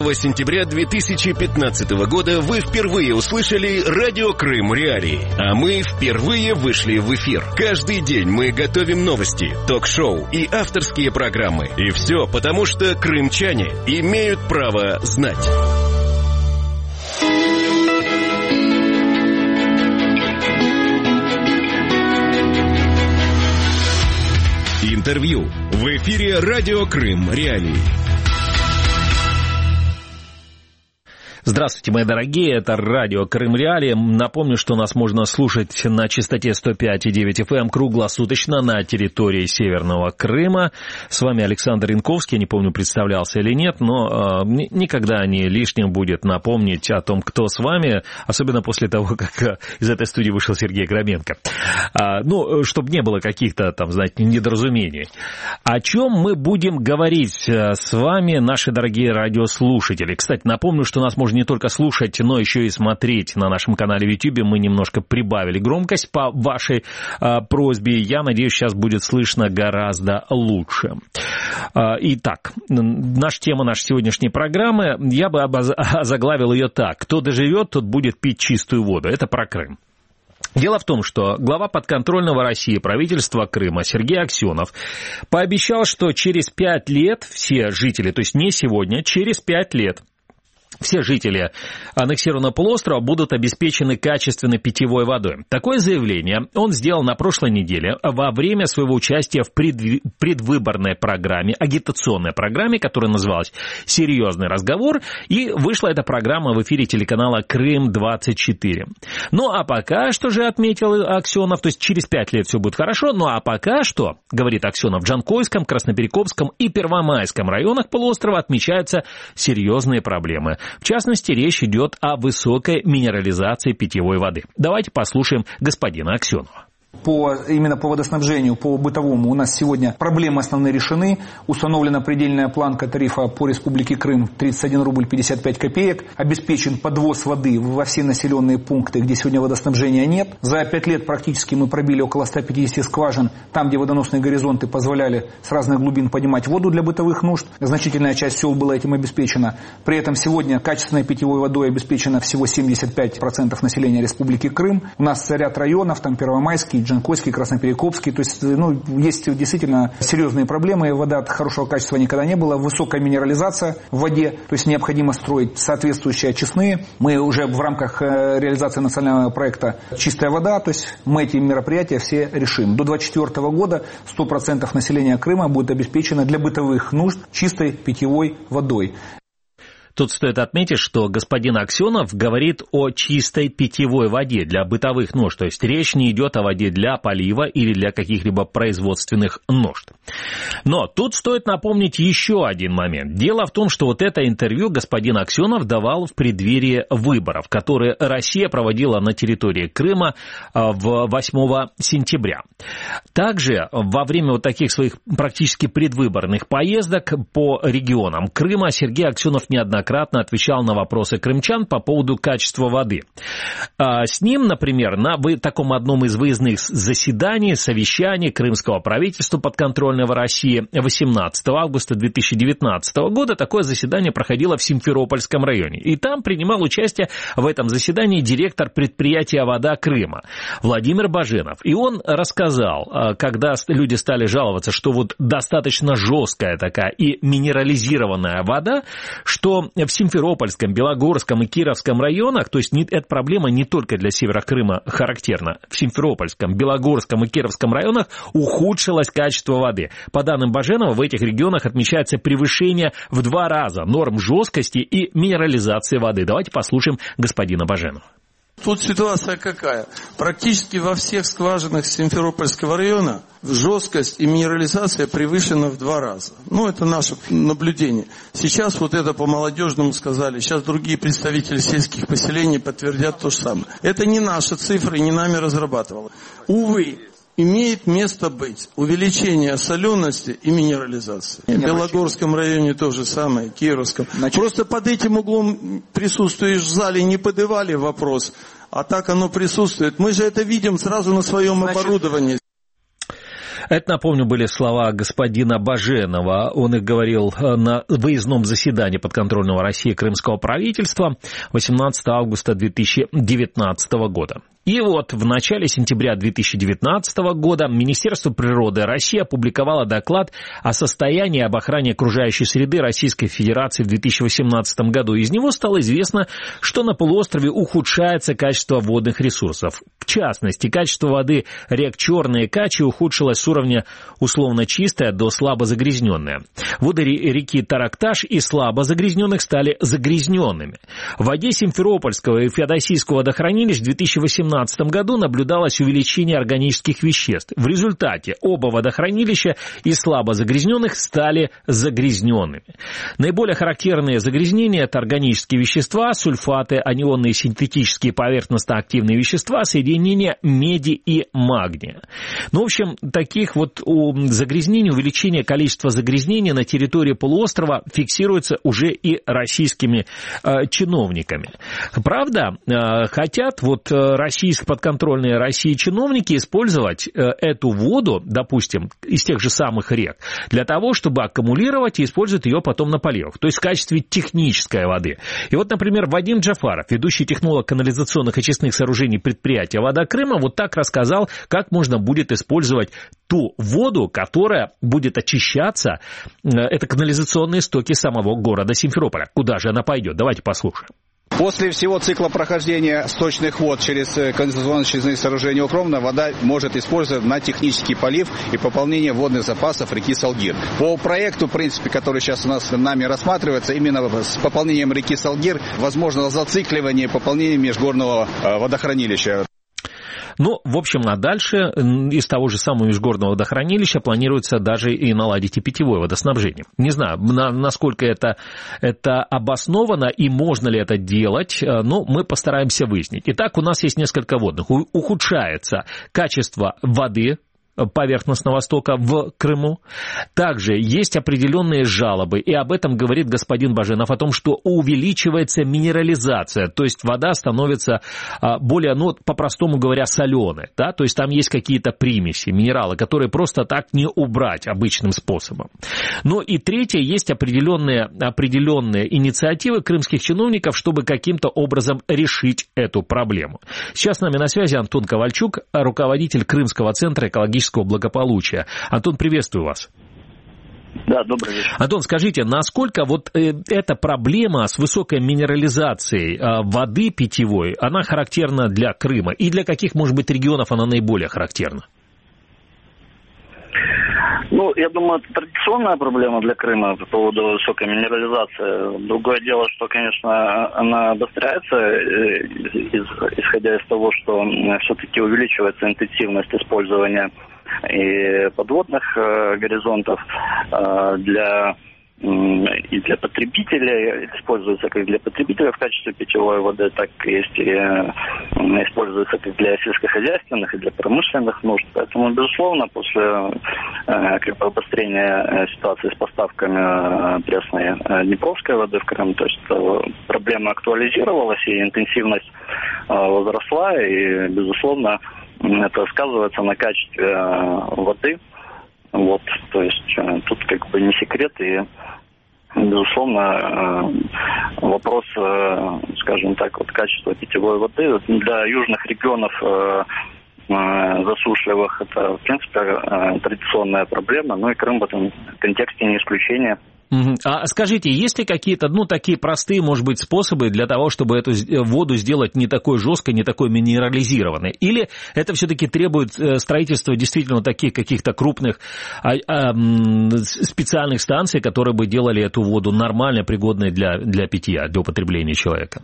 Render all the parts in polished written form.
сентября 2015 года вы впервые услышали «Радио Крым Реалии», а мы впервые вышли в эфир. Каждый день мы готовим новости, ток-шоу и авторские программы. И все потому, что крымчане имеют право знать. Интервью в эфире «Радио Крым Реалии». Здравствуйте, мои дорогие, это радио Крым Реалии. Напомню, что нас можно слушать на частоте 105,9 FM круглосуточно на территории Северного Крыма. С вами Александр Янковский, я не помню, представлялся или нет, но никогда не лишним будет напомнить о том, кто с вами, особенно после того, как из этой студии вышел Сергей Громенко. Чтобы не было каких-то, там, знаете, недоразумений. О чем мы будем говорить с вами, наши дорогие радиослушатели? Кстати, напомню, что нас можно не только слушать, но еще и смотреть на нашем канале в YouTube. Мы немножко прибавили громкость по вашей просьбе. Я надеюсь, сейчас будет слышно гораздо лучше. Итак, наша тема нашей сегодняшней программы, я бы озаглавил ее так. Кто доживет, тот будет пить чистую воду. Это про Крым. Дело в том, что глава подконтрольного России правительства Крыма Сергей Аксенов пообещал, что через 5 лет все жители, то есть не сегодня, через 5 лет, все жители аннексированного полуострова будут обеспечены качественной питьевой водой. Такое заявление он сделал на прошлой неделе во время своего участия в предвыборной программе, агитационной программе, которая называлась «Серьезный разговор», и вышла эта программа в эфире телеканала «Крым-24». Ну, а пока что же, отметил Аксенов, то есть через 5 лет все будет хорошо, ну, а пока что, говорит Аксенов, в Джанкойском, Красноперекопском и Первомайском районах полуострова отмечаются серьезные проблемы. В частности, речь идет о высокой минерализации питьевой воды. Давайте послушаем господина Аксенова. Именно по водоснабжению, по бытовому у нас сегодня проблемы основные решены. Установлена предельная планка тарифа по Республике Крым 31 рубль 55 копеек. Обеспечен подвоз воды во все населенные пункты, где сегодня водоснабжения нет. За 5 лет практически мы пробили около 150 скважин, там, где водоносные горизонты позволяли с разных глубин поднимать воду для бытовых нужд. Значительная часть сел была этим обеспечена. При этом сегодня качественной питьевой водой обеспечено всего 75% населения Республики Крым. У нас ряд районов, там Первомайский, Джанкойский, Красноперекопский, то есть есть действительно серьезные проблемы, вода от хорошего качества никогда не было, высокая минерализация в воде, то есть необходимо строить соответствующие очистные. Мы уже в рамках реализации национального проекта «Чистая вода», то есть мы эти мероприятия все решим. До 2024 года 100% населения Крыма будет обеспечено для бытовых нужд чистой питьевой водой. Тут стоит отметить, что господин Аксенов говорит о чистой питьевой воде для бытовых нужд, то есть речь не идет о воде для полива или для каких-либо производственных нужд. Но тут стоит напомнить еще один момент. Дело в том, что вот это интервью господин Аксенов давал в преддверии выборов, которые Россия проводила на территории Крыма 8 сентября. Также во время вот таких своих практически предвыборных поездок по регионам Крыма Сергей Аксенов неоднократно отвечал на вопросы крымчан по поводу качества воды. С ним, например, на таком одном из выездных заседаний, совещаний крымского правительства подконтрольного России 18 августа 2019 года такое заседание проходило в Симферопольском районе. И там принимал участие в этом заседании директор предприятия «Вода Крыма» Владимир Баженов. И он рассказал, когда люди стали жаловаться, что вот достаточно жесткая такая и минерализированная вода, что в Симферопольском, Белогорском и Кировском районах, то есть эта проблема не только для севера Крыма характерна, в Симферопольском, Белогорском и Кировском районах ухудшилось качество воды. По данным Баженова, в этих регионах отмечается превышение в 2 раза норм жесткости и минерализации воды. Давайте послушаем господина Баженова. Тут ситуация какая? Практически во всех скважинах Симферопольского района жесткость и минерализация превышена в 2 раза. Это наше наблюдение. Сейчас вот это по-молодежному сказали, сейчас другие представители сельских поселений подтвердят то же самое. Это не наши цифры, не нами разрабатывалось. Увы, имеет место быть увеличение солености и минерализации. В Белогорском районе то же самое, Кировском. Просто под этим углом присутствуешь в зале, не подавали вопрос, а так оно присутствует. Мы же это видим сразу на своем оборудовании. Это, напомню, были слова господина Баженова. Он их говорил на выездном заседании подконтрольного России крымского правительства 18 августа 2019 года. И вот в начале сентября 2019 года Министерство природы России опубликовало доклад о состоянии и об охране окружающей среды Российской Федерации в 2018 году. Из него стало известно, что на полуострове ухудшается качество водных ресурсов. В частности, качество воды рек Черная и Качи ухудшилось с уровня условно чистое до слабо загрязненное. Воды реки Таракташ и слабо загрязненных стали загрязненными. В воде Симферопольского и Феодосийского водохранилищ в 2018 году наблюдалось увеличение органических веществ. В результате оба водохранилища из слабо загрязненных стали загрязненными. Наиболее характерные загрязнения – это органические вещества, сульфаты, анионные синтетические поверхностно-активные вещества, соединения меди и магния. Ну, в общем, таких вот загрязнений, увеличение количества загрязнений на территории полуострова фиксируется уже и российскими чиновниками. Правда, хотят вот подконтрольные России чиновники использовать эту воду, допустим, из тех же самых рек, для того, чтобы аккумулировать и использовать ее потом на поливах, то есть в качестве технической воды. И вот, например, Вадим Джафаров, ведущий технолог канализационных очистных сооружений предприятия «Вода Крыма», вот так рассказал, как можно будет использовать ту воду, которая будет очищаться, это канализационные стоки самого города Симферополя. Куда же она пойдет? Давайте послушаем. После всего цикла прохождения сточных вод через канализационно-очистные сооружения Укромная вода может использоваться на технический полив и пополнение водных запасов реки Салгир. По проекту, в принципе, который сейчас у нас нами рассматривается, именно с пополнением реки Салгир возможно зацикливание и пополнение межгорного водохранилища. Ну, в общем, а дальше из того же самого межгорного водохранилища планируется даже и наладить и питьевое водоснабжение. Не знаю, насколько это обосновано и можно ли это делать, но мы постараемся выяснить. Итак, у нас есть несколько водных. Ухудшается качество воды поверхностного стока в Крыму. Также есть определенные жалобы, и об этом говорит господин Баженов, о том, что увеличивается минерализация, то есть вода становится более, ну, по-простому говоря, соленой, да, то есть там есть какие-то примеси, минералы, которые просто так не убрать обычным способом. Ну и третье, есть определенные инициативы крымских чиновников, чтобы каким-то образом решить эту проблему. Сейчас с нами на связи Антон Ковальчук, руководитель Крымского центра экологического благополучия. Антон, приветствую вас. Да, добрый вечер. Антон, скажите, насколько вот эта проблема с высокой минерализацией воды питьевой, она характерна для Крыма? И для каких, может быть, регионов она наиболее характерна? Ну, я думаю, это традиционная проблема для Крыма по поводу высокой минерализации. Другое дело, что, конечно, она обостряется, исходя из того, что все-таки увеличивается интенсивность использования и подводных горизонтов и для потребителей, используется как для потребителей в качестве питьевой воды, так и используется как для сельскохозяйственных и для промышленных нужд. Поэтому, безусловно, после обострения ситуации с поставками пресной днепровской воды в Крым, то есть проблема актуализировалась и интенсивность возросла, и, безусловно, это сказывается на качестве воды. Вот, то есть тут как бы не секрет, и, безусловно, вопрос, скажем так, вот качества питьевой воды для южных регионов засушливых это, в принципе, традиционная проблема, но и Крым в этом контексте не исключение. А скажите, есть ли какие-то, такие простые, может быть, способы для того, чтобы эту воду сделать не такой жесткой, не такой минерализированной? Или это все-таки требует строительства действительно таких каких-то крупных специальных станций, которые бы делали эту воду нормально, пригодной для питья, для употребления человека?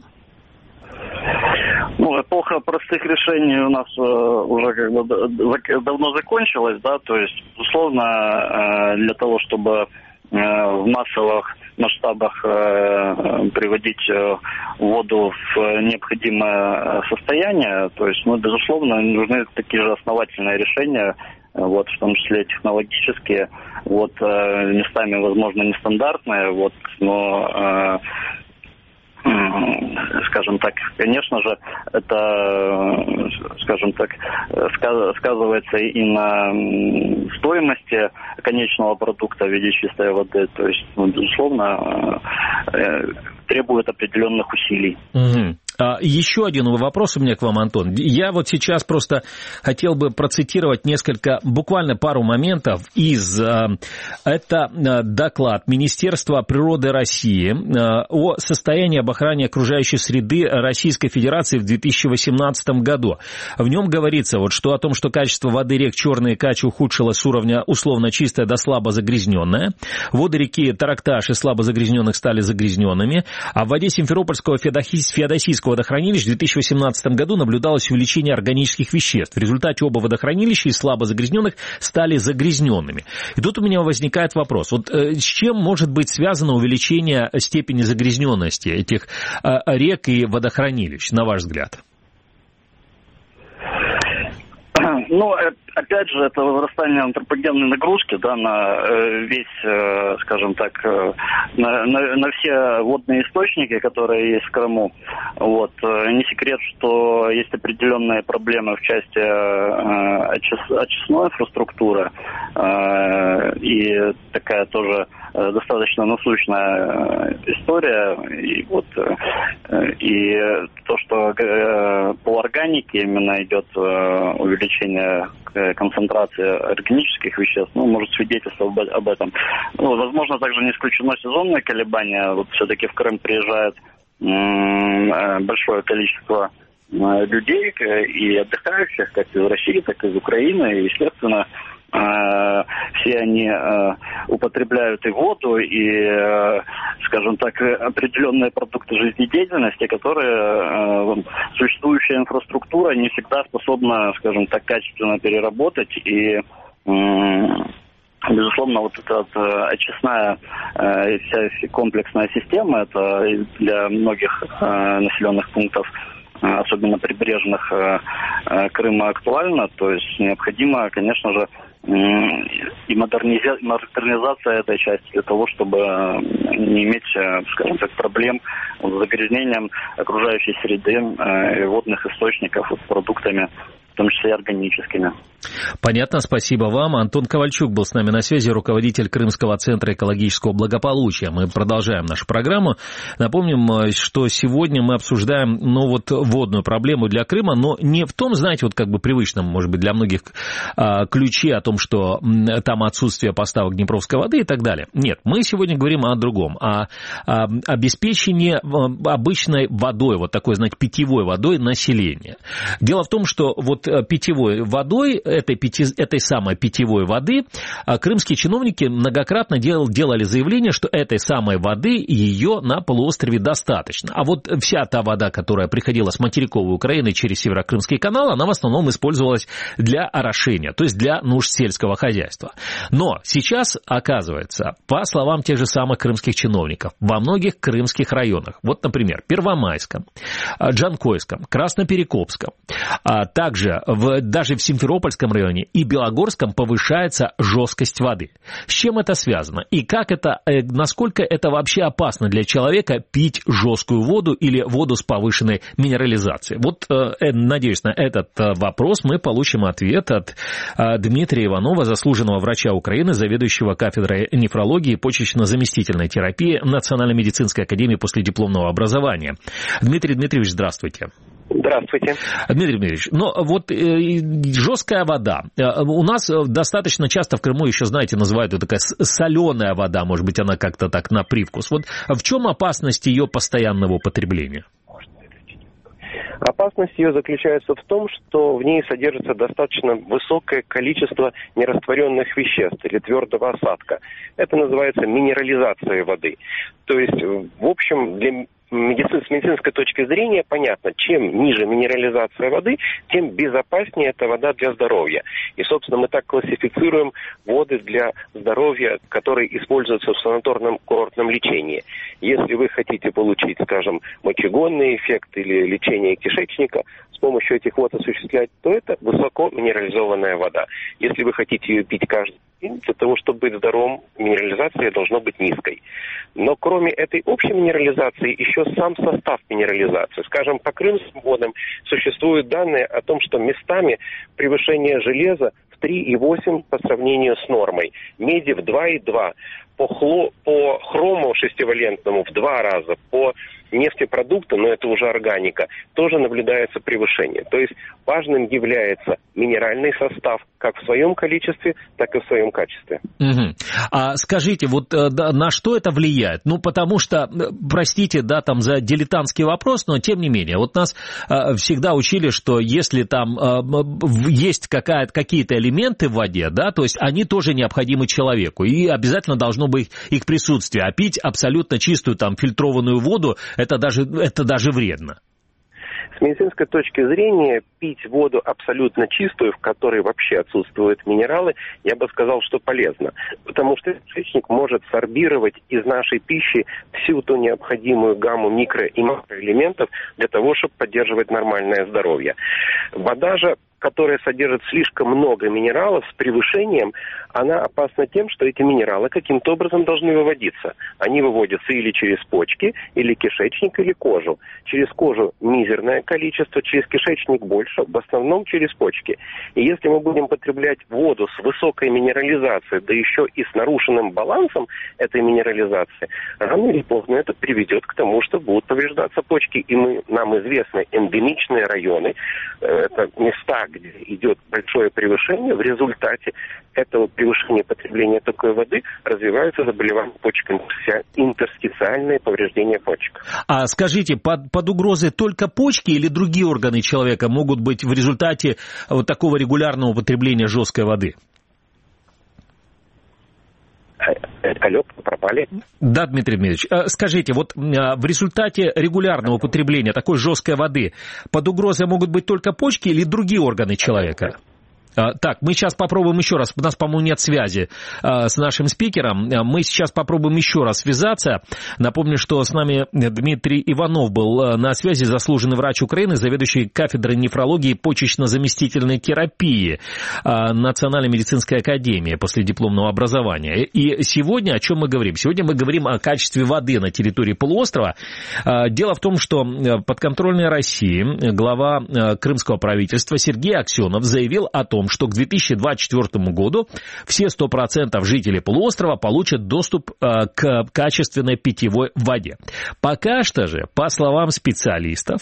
Ну, эпоха простых решений у нас уже как бы давно закончилась, да, то есть, безусловно, для того, чтобы в массовых масштабах приводить воду в необходимое состояние, то есть, безусловно, нужны такие же основательные решения, вот, в том числе технологические, вот, местами, возможно, нестандартные, вот, но, скажем скажем так, конечно же, это, скажем так, сказывается и на стоимости конечного продукта в виде чистой воды. То есть, безусловно, требует определенных усилий. Угу. Еще один вопрос у меня к вам, Антон. Я вот сейчас просто хотел бы процитировать буквально пару моментов из... Это доклад Министерства природы России о состоянии об охране окружающей среды Российской Федерации в 2018 году. В нем говорится, что о том, что качество воды рек Черной и Качи ухудшилось с уровня условно чистое до слабо загрязненное. Воды реки Таракташ и слабо загрязненных стали загрязненными. А в воде Симферопольского Феодосийского водохранилищ в 2018 году наблюдалось увеличение органических веществ. В результате оба водохранилища из слабо загрязненных стали загрязненными. И тут у меня возникает вопрос. С чем может быть связано увеличение степени загрязненности этих рек и водохранилищ, на ваш взгляд? Опять же, это возрастание антропогенной нагрузки, на весь, скажем так, на все водные источники, которые есть в Крыму. Не секрет, что есть определенные проблемы в части очистной инфраструктуры. И такая тоже достаточно насущная история. И то, что по органике именно идет увеличение концентрации органических веществ, может свидетельствовать об этом. Возможно, также не исключено сезонные колебания. Все-таки в Крым приезжает большое количество людей и отдыхающих, как из России, так и из Украины. И, естественно, все они употребляют и воду, и, скажем так, определенные продукты жизнедеятельности, которые существующая инфраструктура не всегда способна, скажем так, качественно переработать. И, безусловно, эта очистная вся комплексная система, это для многих населенных пунктов, особенно прибрежных, Крыма актуально. То есть необходимо, конечно же, и модернизация этой части для того, чтобы не иметь, скажем так, проблем с загрязнением окружающей среды и водных источников продуктами, в том числе и органическими. Понятно, спасибо вам. Антон Ковальчук был с нами на связи, руководитель Крымского центра экологического благополучия. Мы продолжаем нашу программу. Напомним, что сегодня мы обсуждаем водную проблему для Крыма, но не в том, знаете, привычном, может быть, для многих ключе о том, что там отсутствие поставок днепровской воды и так далее. Нет, мы сегодня говорим о другом, о обеспечении обычной водой, такой, питьевой водой населения. Дело в том, что питьевой водой, этой самой питьевой воды, крымские чиновники многократно делали заявление, что этой самой воды ее на полуострове достаточно. А вся та вода, которая приходила с материковой Украины через Северокрымский канал, она в основном использовалась для орошения, то есть для нужд сельского хозяйства. Но сейчас, оказывается, по словам тех же самых крымских чиновников, во многих крымских районах, например, Первомайском, Джанкойском, Красноперекопском, также даже в Симферопольском районе и Белогорском повышается жесткость воды. С чем это связано? И насколько это вообще опасно для человека пить жесткую воду или воду с повышенной минерализацией? Надеюсь, на этот вопрос мы получим ответ от Дмитрия Иванова, заслуженного врача Украины, заведующего кафедрой нефрологии и почечно-заместительной терапии Национальной медицинской академии последипломного образования. Дмитрий Дмитриевич, здравствуйте. Здравствуйте. Дмитрий Дмитриевич, жесткая вода. У нас достаточно часто в Крыму еще, знаете, называют ее такая соленая вода, может быть, она как-то так на привкус. В чем опасность ее постоянного употребления? Опасность ее заключается в том, что в ней содержится достаточно высокое количество нерастворенных веществ или твердого осадка. Это называется минерализацией воды. То есть, в общем, с медицинской точки зрения понятно, чем ниже минерализация воды, тем безопаснее эта вода для здоровья. И, собственно, мы так классифицируем воды для здоровья, которые используются в санаторном курортном лечении. Если вы хотите получить, скажем, мочегонный эффект или лечение кишечника, с помощью этих вод осуществлять, то это высоко минерализованная вода. Если вы хотите ее пить каждый день, Для того, чтобы быть здоровым, минерализация должна быть низкой. Но кроме этой общей минерализации, еще сам состав минерализации. Скажем, по крымским водам существуют данные о том, что местами превышение железа в 3,8 по сравнению с нормой, меди в 2,2, по хрому шестивалентному в 2 раза, по нефтепродукту, но это уже органика, тоже наблюдается превышение. То есть важным является минеральный состав как в своем количестве, так и в своем качестве. Угу. А скажите, вот на что это влияет? Ну, потому что, простите, да, там за дилетантский вопрос, но тем не менее, вот нас всегда учили, что если там есть какие-то элементы в воде, да, то есть они тоже необходимы человеку, и обязательно должно быть их присутствие. А пить абсолютно чистую там фильтрованную воду, это даже вредно. С медицинской точки зрения, пить воду абсолютно чистую, в которой вообще отсутствуют минералы, я бы сказал, что полезно. Потому что кишечник может сорбировать из нашей пищи всю ту необходимую гамму микро- и макроэлементов для того, чтобы поддерживать нормальное здоровье. Вода же, которая содержит слишком много минералов с превышением, она опасна тем, что эти минералы каким-то образом должны выводиться. Они выводятся или через почки, или кишечник, или кожу. Через кожу мизерное количество, через кишечник больше, в основном через почки. И если мы будем потреблять воду с высокой минерализацией, да еще и с нарушенным балансом этой минерализации, рано или поздно это приведет к тому, что будут повреждаться почки. И нам известны эндемичные районы, это места, где идет большое превышение, в результате этого превышения потребления такой воды развиваются заболевания почек, интерстициальные повреждения почек. А скажите, под угрозой только почки или другие органы человека могут быть в результате вот такого регулярного употребления жесткой воды? Алло, пропали? Да, Дмитрий Дмитриевич. Скажите, вот в результате регулярного употребления такой жесткой воды под угрозой могут быть только почки или другие органы человека? Так, мы сейчас попробуем еще раз. У нас, по-моему, нет связи с нашим спикером. Мы сейчас попробуем еще раз связаться. Напомню, что с нами Дмитрий Иванов был на связи, заслуженный врач Украины, заведующий кафедрой нефрологии и почечно-заместительной терапии Национальной медицинской академии после дипломного образования. И сегодня о чем мы говорим? Сегодня мы говорим о качестве воды на территории полуострова. Дело в том, что подконтрольной России глава крымского правительства Сергей Аксенов заявил о том, что к 2024 году все 100% жителей полуострова получат доступ к качественной питьевой воде. Пока что же, по словам специалистов,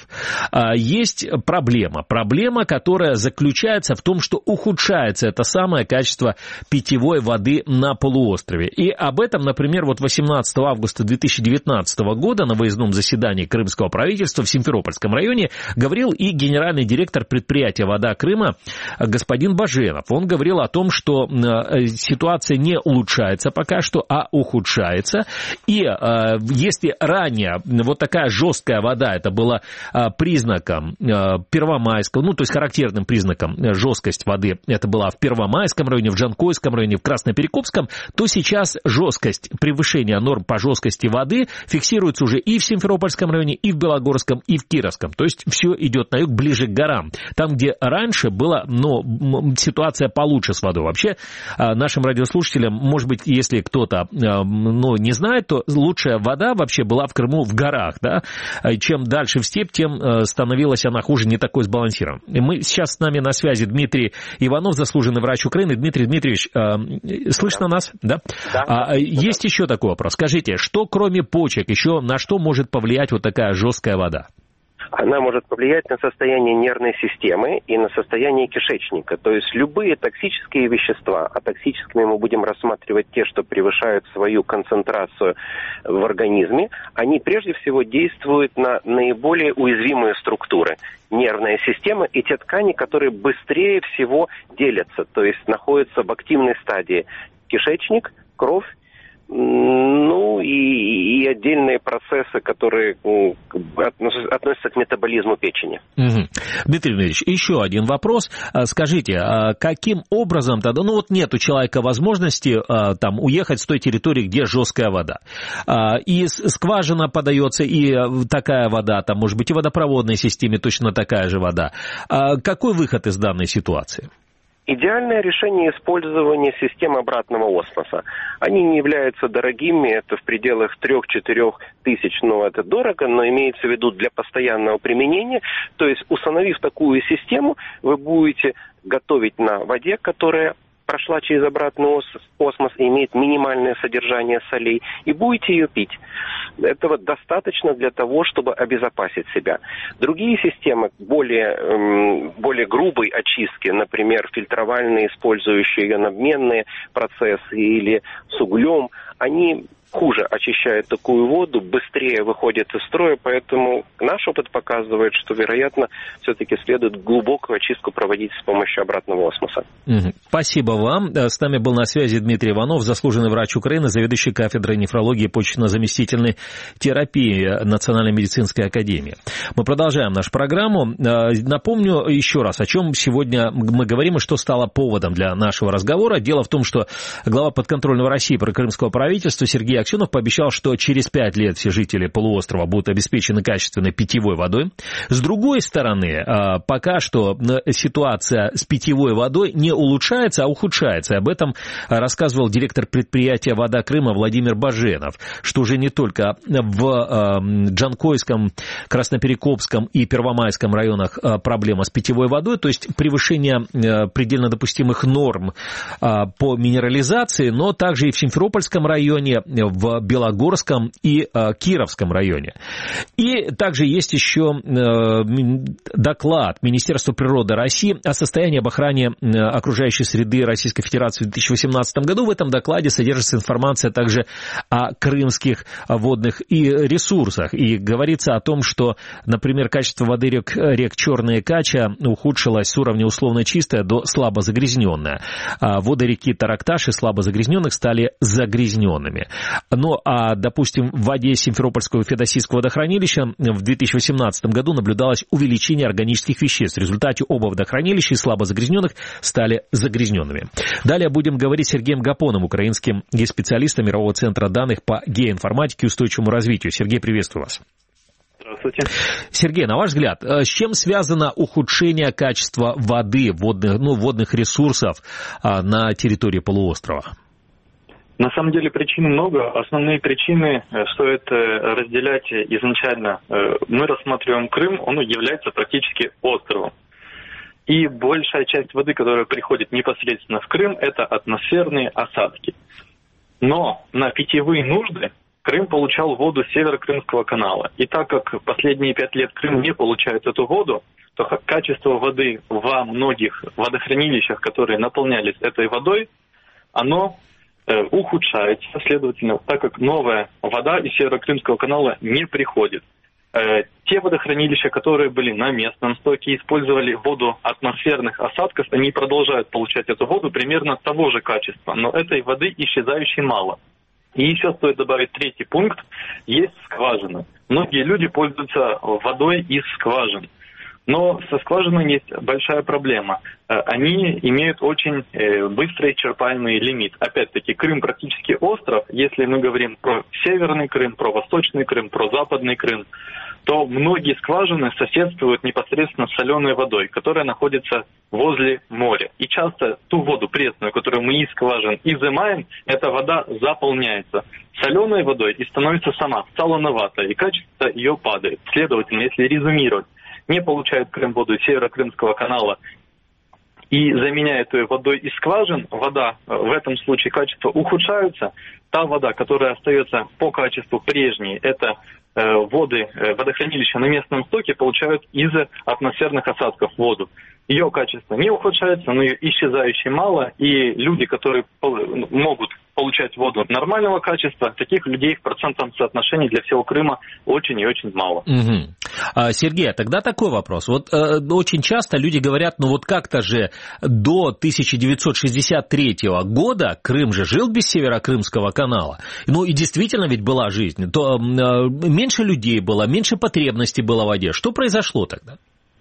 есть проблема. Проблема, которая заключается в том, что ухудшается это самое качество питьевой воды на полуострове. И об этом, например, вот 18 августа 2019 года на выездном заседании крымского правительства в Симферопольском районе говорил и генеральный директор предприятия «Вода Крыма» господин Баженов. Он говорил о том, что ситуация не улучшается пока что, а ухудшается. И если ранее вот такая жесткая вода, это было признаком Первомайского, ну, то есть характерным признаком жесткость воды, это была в Первомайском районе, в Джанкойском районе, в Красноперекопском, то сейчас жесткость, превышение норм по жесткости воды фиксируется уже и в Симферопольском районе, и в Белогорском, и в Кировском. То есть все идет на юг, ближе к горам. Там, где раньше было, ситуация получше с водой. Вообще, нашим радиослушателям, может быть, если кто-то не знает, то лучшая вода вообще была в Крыму в горах. Да? Чем дальше в степь, тем становилась она хуже, не такой сбалансирован. Сейчас с нами на связи Дмитрий Иванов, заслуженный врач Украины. Дмитрий Дмитриевич, слышно нас? Да? Да. Есть еще такой вопрос. Скажите, что кроме почек, еще на что может повлиять вот такая жесткая вода? Она может повлиять на состояние нервной системы и на состояние кишечника. То есть любые токсические вещества, а токсическими мы будем рассматривать те, что превышают свою концентрацию в организме, они прежде всего действуют на наиболее уязвимые структуры. Нервная система и те ткани, которые быстрее всего делятся, то есть находятся в активной стадии. Кишечник, кровь, и отдельные процессы, которые относятся к метаболизму печени. Угу. Дмитрий Дмитриевич, еще один вопрос. Скажите, каким образом тогда, нет у человека возможности там уехать с той территории, где жесткая вода, и скважина подается, и такая вода, там может быть и в водопроводной системе точно такая же вода. Какой выход из данной ситуации? Идеальное решение использования систем обратного осмоса. Они не являются дорогими, это в пределах 3-4 тысяч, но это дорого, но имеется в виду для постоянного применения. То есть, установив такую систему, вы будете готовить на воде, которая прошла через обратный осмос и имеет минимальное содержание солей, и будете ее пить. Этого достаточно для того, чтобы обезопасить себя. Другие системы более грубой очистки, например, фильтровальные, использующие ионообменные процессы или с углем, они хуже очищают такую воду, быстрее выходят из строя, поэтому наш опыт показывает, что, вероятно, все-таки следует глубокую очистку проводить с помощью обратного осмоса. Спасибо вам. С нами был на связи Дмитрий Иванов, заслуженный врач Украины, заведующий кафедрой нефрологии и почечно-заместительной терапии Национальной медицинской академии. Мы продолжаем нашу программу. Напомню еще раз, о чем сегодня мы говорим и что стало поводом для нашего разговора. Дело в том, что глава подконтрольного России прокрымского правительства Сергей Аксенов пообещал, что через 5 лет все жители полуострова будут обеспечены качественной питьевой водой. С другой стороны, пока что ситуация с питьевой водой не улучшается, а ухудшается. Об этом рассказывал директор предприятия «Вода Крыма» Владимир Баженов, что уже не только в Джанкойском, Красноперекопском и Первомайском районах проблема с питьевой водой, то есть превышение предельно допустимых норм по минерализации, но также и в Симферопольском районе, в Белогорском и Кировском районе. И также есть еще доклад Министерства природы России о состоянии об охране окружающей среды Российской Федерации в 2018 году. В этом докладе содержится информация также о крымских водных и ресурсах. И говорится о том, что, например, качество воды рек Черная и Кача ухудшилось с уровня условно чистое до слабо загрязненное. Воды реки Таракташ из слабо загрязненных стали загрязненными. Ну, а, допустим, в воде Симферопольского и Феодосийского водохранилища в 2018 году наблюдалось увеличение органических веществ. В результате оба водохранилища из слабо загрязненных стали загрязненными. Далее будем говорить с Сергеем Гапоном, украинским специалистом Мирового центра данных по геоинформатике и устойчивому развитию. Сергей, приветствую вас. Здравствуйте. Сергей, на ваш взгляд, с чем связано ухудшение качества воды, водных ресурсов на территории полуострова? На самом деле причин много. Основные причины стоит разделять изначально. Мы рассматриваем Крым, он является практически островом. И большая часть воды, которая приходит непосредственно в Крым, это атмосферные осадки. Но на питьевые нужды Крым получал воду с Северо-Крымского канала. И так как последние 5 лет Крым не получает эту воду, то качество воды во многих водохранилищах, которые наполнялись этой водой, оно ухудшается, следовательно, так как новая вода из Северо-Крымского канала не приходит. Те водохранилища, которые были на местном стоке, использовали воду атмосферных осадков, они продолжают получать эту воду примерно того же качества, но этой воды исчезающе мало. И еще стоит добавить третий пункт, есть скважины. Многие люди пользуются водой из скважин. Но со скважиной есть большая проблема. Они имеют очень быстрый черпаемый лимит. Опять-таки, Крым практически остров. Если мы говорим про Северный Крым, про Восточный Крым, про Западный Крым, то многие скважины соседствуют непосредственно с соленой водой, которая находится возле моря. И часто ту воду пресную, которую мы из скважин изымаем, эта вода заполняется соленой водой и становится сама солоноватой, и качество ее падает. Следовательно, если резюмировать, не получает Крым воду из Северо-Крымского канала и заменяет ее водой из скважин, вода в этом случае качество ухудшается. Та вода, которая остается по качеству прежней, это воды водохранилища на местном стоке, получают из атмосферных осадков воду. Ее качество не ухудшается, но ее исчезающе мало, и люди, которые могут получать воду нормального качества, таких людей в процентном соотношении для всего Крыма очень и очень мало. Угу. Сергей, а тогда такой вопрос. Вот очень часто люди говорят, ну вот как-то же до 1963 года Крым же жил без Северо-Крымского канала. Ну и действительно ведь была жизнь. То меньше людей было, меньше потребностей было в воде. Что произошло тогда?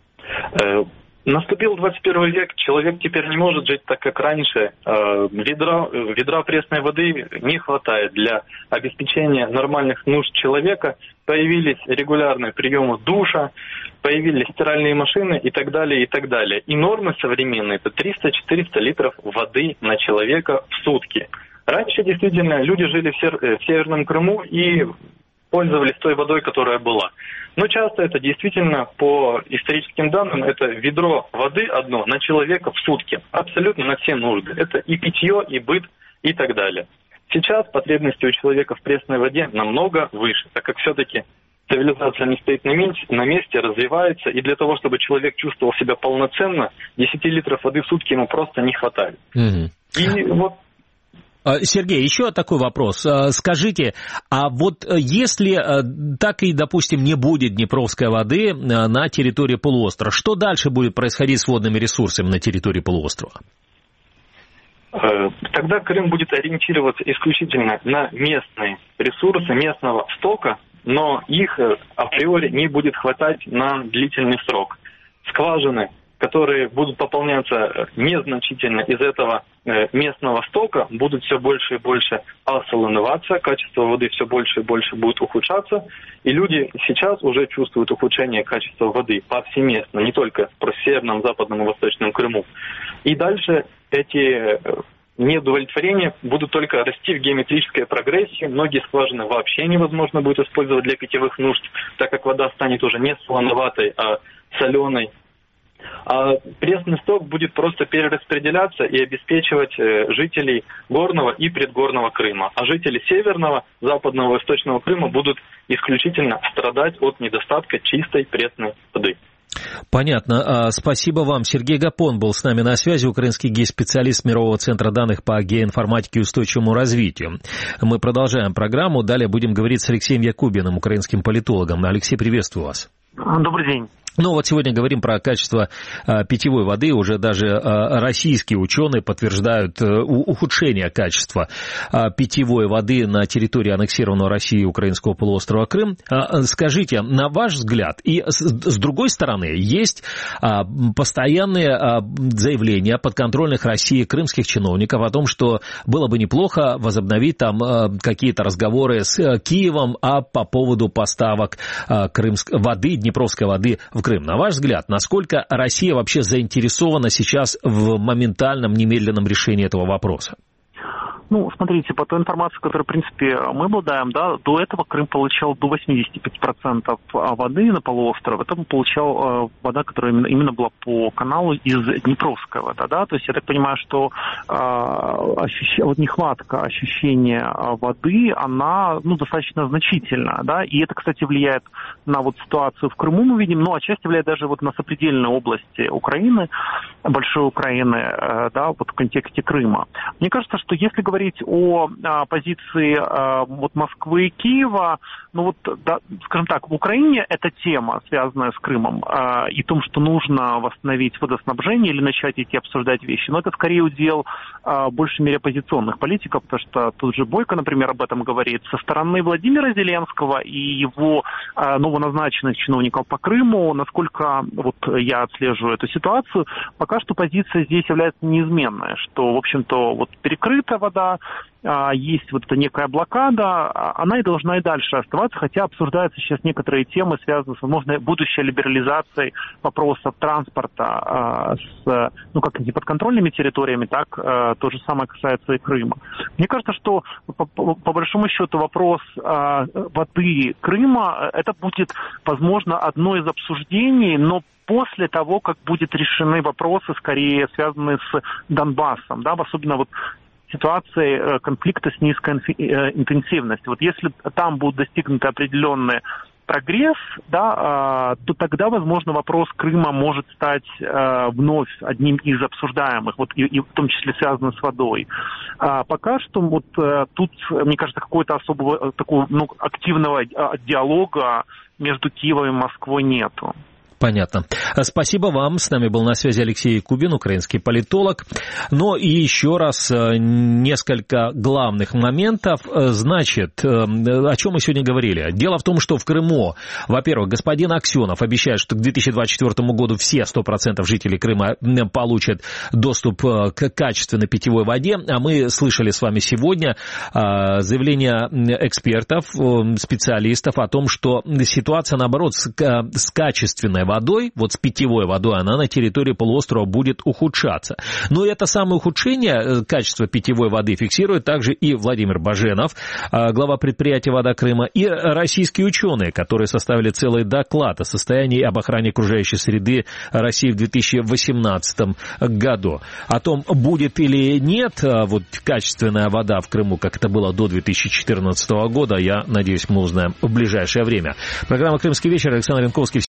Наступил 21 век, человек теперь не может жить так, как раньше. Ведра пресной воды не хватает для обеспечения нормальных нужд человека. Появились регулярные приемы душа, появились стиральные машины и так далее, и так далее. И нормы современные – это 300-400 литров воды на человека в сутки. Раньше действительно люди жили в Северном Крыму и пользовались той водой, которая была. Но часто это действительно, по историческим данным, это ведро воды одно на человека в сутки. Абсолютно на все нужды. Это и питье, и быт, и так далее. Сейчас потребности у человека в пресной воде намного выше, так как все-таки цивилизация не стоит на месте, развивается, и для того, чтобы человек чувствовал себя полноценно, 10 литров воды в сутки ему просто не хватает. И вот... Сергей, еще такой вопрос. Скажите, а вот если так и, допустим, не будет днепровской воды на территории полуострова, что дальше будет происходить с водными ресурсами на территории полуострова? Тогда Крым будет ориентироваться исключительно на местные ресурсы местного стока, но их априори не будет хватать на длительный срок. Скважины, которые будут пополняться незначительно из этого местного стока, будут все больше и больше осолоноваться, качество воды все больше и больше будет ухудшаться, и люди сейчас уже чувствуют ухудшение качества воды повсеместно, не только в Северном, Западном и Восточном Крыму. И дальше эти неудовлетворения будут только расти в геометрической прогрессии. Многие скважины вообще невозможно будет использовать для питьевых нужд, так как вода станет уже не солоноватой, а соленой. А пресный сток будет просто перераспределяться и обеспечивать жителей горного и предгорного Крыма. А жители Северного, Западного и Восточного Крыма будут исключительно страдать от недостатка чистой пресной воды. Понятно. Спасибо вам. Сергей Гапон был с нами на связи, украинский геоспециалист Мирового центра данных по геоинформатике и устойчивому развитию. Мы продолжаем программу. Далее будем говорить с Алексеем Якубиным, украинским политологом. Алексей, приветствую вас. Добрый день. Ну вот сегодня говорим про качество питьевой воды. Уже даже российские ученые подтверждают ухудшение качества питьевой воды на территории аннексированного Россией украинского полуострова Крым. Скажите, на ваш взгляд, и с другой стороны, есть постоянные заявления подконтрольных России крымских чиновников о том, что было бы неплохо возобновить там какие-то разговоры с Киевом по поводу поставок воды, днепровской воды в Крым. На ваш взгляд, насколько Россия вообще заинтересована сейчас в моментальном, немедленном решении этого вопроса? Ну, смотрите, по той информации, которой, в принципе, мы обладаем, да, до этого Крым получал до 85% воды на полуостров. Это получал вода, которая именно была по каналу из Днепровской воды, да. То есть я так понимаю, что вот нехватка ощущения воды, она, достаточно значительна, да. И это, кстати, влияет на вот ситуацию в Крыму, мы видим, но отчасти влияет даже вот на сопредельные области Украины, большой Украины, да, вот в контексте Крыма. Мне кажется, что если говорить о позиции вот Москвы и Киева, скажем так, в Украине эта тема, связанная с Крымом, и том, что нужно восстановить водоснабжение или начать эти обсуждать вещи, но это скорее удел в большей мере оппозиционных политиков, потому что тут же Бойко, например, об этом говорит. Со стороны Владимира Зеленского и его новоназначенных чиновников по Крыму, насколько вот я отслеживаю эту ситуацию, пока что позиция здесь является неизменной, что, в общем-то, вот перекрыта вода, есть вот эта некая блокада, она и должна и дальше оставаться, хотя обсуждаются сейчас некоторые темы, связанные с возможной будущей либерализацией вопросов транспорта как и подконтрольными территориями, так то же самое касается и Крыма. Мне кажется, что по большому счету вопрос воды Крыма, это будет, возможно, одно из обсуждений, но после того, как будут решены вопросы, скорее связанные с Донбассом, да, особенно вот ситуации конфликта с низкой интенсивностью. Вот если там будут достигнуты определенный прогресс, да, то тогда, возможно, вопрос Крыма может стать вновь одним из обсуждаемых, вот и в том числе связанным с водой. Пока что вот тут, мне кажется, какого-то особого такого активного диалога между Киевом и Москвой нету. Понятно. Спасибо вам. С нами был на связи Алексей Якубин, украинский политолог. Но и еще раз несколько главных моментов. Значит, о чем мы сегодня говорили? Дело в том, что в Крыму, во-первых, господин Аксенов обещает, что к 2024 году все 100% жителей Крыма получат доступ к качественной питьевой воде. А мы слышали с вами сегодня заявления экспертов, специалистов о том, что ситуация, наоборот, с качественной водой, вот с питьевой водой, она на территории полуострова будет ухудшаться. Но это самое ухудшение качества питьевой воды фиксирует также и Владимир Баженов, глава предприятия «Вода Крыма», и российские ученые, которые составили целый доклад о состоянии и об охране окружающей среды России в 2018 году. О том, будет или нет вот качественная вода в Крыму, как это было до 2014 года, я надеюсь, мы узнаем в ближайшее время. Программа «Крымский вечер». Александр Янковский.